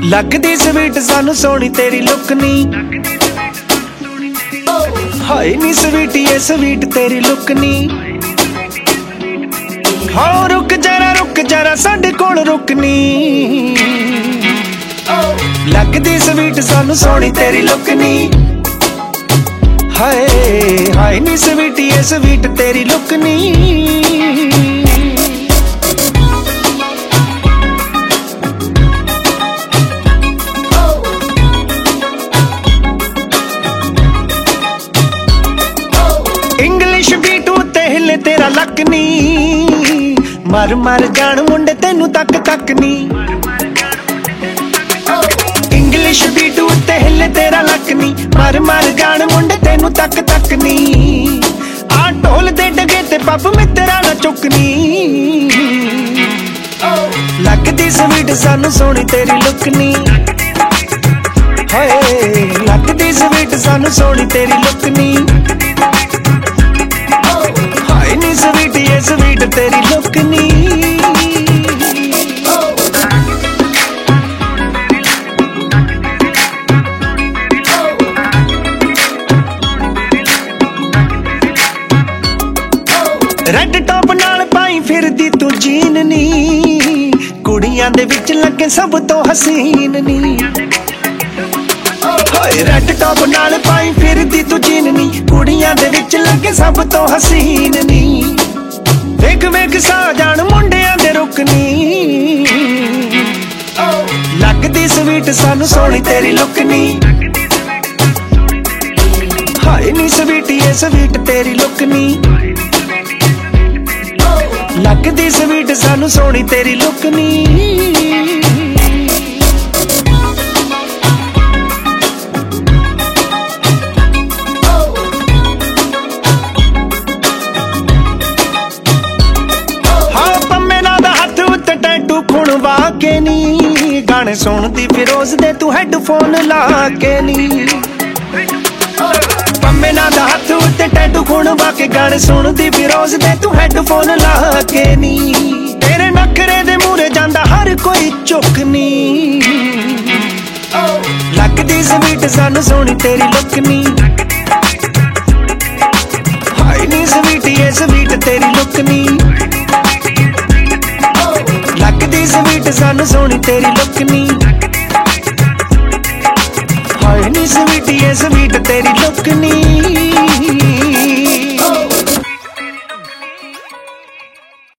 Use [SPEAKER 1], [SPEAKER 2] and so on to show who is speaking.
[SPEAKER 1] ਲੱਗਦੀ ਸਵੀਟ ਸਾਨੂੰ ਸੋਹਣੀ ਤੇਰੀ ਲੁੱਕ ਨੀ, ਹਾਏ ਨੀ ਸਵੀਟੀ ਐ ਸਵੀਟ ਤੇਰੀ ਲੁੱਕ ਨੀ। ਹਾਂ ਰੁਕ ਜਰਾ ਸਾਡੇ ਕੋਲ ਰੁਕ ਨੀ, ਲੱਗਦੀ ਸਵੀਟ ਸਾਨੂੰ ਸੋਹਣੀ ਤੇਰੀ ਲੁੱਕ ਨੀ। ਹਾਏ ਹਾਏ ਨੀ ਸਵੀਟੀ ਐ ਸਵੀਟ ਤੇਰੀ ਲੁੱਕ ਨੀ। ਇੰਗਲਿਸ਼ ਬੀਟ ਉੱਤੇ ਹਿੱਲੇ ਤੇਰਾ ਲੱਕ ਨੀ, ਮਰ ਜਾਣ ਮੁੰਡੇ ਤੈਨੂੰ ਤੱਕ ਨੀ। ਇੰਗਲਿਸ਼ ਬੀਟ ਉੱਤੇ ਹਿੱਲੇ ਤੇਰਾ ਲੱਕ ਨੀ, ਮਰ ਜਾਣ ਮੁੰਡੇ ਤੈਨੂੰ ਤੱਕ ਨੀ। ਆ ਢੋਲ ਦੇ ਡਗੇ ਤੇ ਪੱਪ ਮਿੱਤਰਾਂ ਨਾ ਚੁੱਕ ਨੀ, ਲੱਗਦੀ ਸਵੀਟ ਸਾਨੂੰ ਸੋਹਣੀ ਤੇਰੀ ਲੁੱਕ ਨੀ। ਹਾਏ ਲੱਗਦੀ ਸਵੀਟ ਸਾਨੂੰ ਸੋਹਣੀ ਤੇਰੀ ਲੁੱਕ ਨੀ। ਹਾਏ ਨੀ ਸਵੀਟੀ ਐ ਸਵੀਟ ਤੇਰੀ ਲੁੱਕ ਨੀ। ਰੈਡ ਟੌਪ ਨਾਲ ਪਾਈ ਫਿਰਦੀ ਤੂੰ ਜੀਨ ਨੀ, ਕੁੜੀਆਂ ਦੇ ਵਿੱਚ ਲੱਗੇ ਸਭ ਤੋਂ ਹਸੀਨ ਨੀ। ਹਾਏ ਰੈਡ ਟੌਪ ਨਾਲ ਪਾਈ ਫਿਰਦੀ ਤੂੰ ਜੀਨ ਨੀ, ਕੁੜੀਆਂ ਦੇ ਵਿੱਚ ਲੱਗੇ ਸਭ ਤੋਂ ਹਸੀਨ ਨੀ। ਵੇਖ ਸਾ ਜਾਣ ਮੁੰਡਿਆਂ ਦੇ ਰੁਕ ਨੀ, ਲੱਗਦੀ ਸਵੀਟ ਸਾਨੂੰ ਸੋਹਣੀ ਤੇਰੀ ਲੁੱਕ ਨੀ। ਹਾਏ ਨੀ ਸਵੀਟੀ ਐ ਸਵੀਟ ਤੇਰੀ ਲੁੱਕ ਨੀ, ਲੱਗਦੀ ਸਵੀਟ ਸਾਨੂੰ ਸੋਹਣੀ ਤੇਰੀ ਲੁੱਕ ਨੀ। ਖੁਣਵਾ ਕੇ ਨੀ, ਗਾਣੇ ਸੁਣਦੀ ਫਿਰੋਜ਼ ਦੇ ਤੂੰ ਹੈਡਫੋਨ ਲਾ ਕੇ ਨੀ। ਪੰਮੇ ਨਾਲ ਦਾ ਹੱਥ ਉੱਤੇ ਟੈਟੂ ਖੁਣਵਾ ਕੇ, ਗਾਣੇ ਸੁਣਦੀ ਫਿਰੋਜ਼ ਦੇ ਤੂੰ ਹੈਡਫੋਨ ਲਾ ਕੇ ਨੀ। ਤੇਰੇ ਨਖਰੇ ਦੇ ਮੂਹਰੇ ਜਾਂਦਾ ਹਰ ਕੋਈ ਝੁਕ ਨੀ, ਲੱਗਦੀ ਸਵੀਟ ਸਾਨੂੰ ਸੋਹਣੀ ਤੇਰੀ ਲੁੱਕ ਨੀ। ਹਾਏ ਨੀ ਸਵੀਟੀ ਐ ਸਵੀਟ ਤੇਰੀ ਲੁੱਕ ਨੀ, ਲੱਗਦੀ ਸਵੀਟ ਸਾਨੂੰ ਸੋਹਣੀ ਤੇਰੀ ਲੁੱਕ ਨੀ। ਹਾਏ ਨੀ ਸਵੀਟੀ ਐ ਸਵੀਟ ਤੇਰੀ ਲੁੱਕ ਨੀ।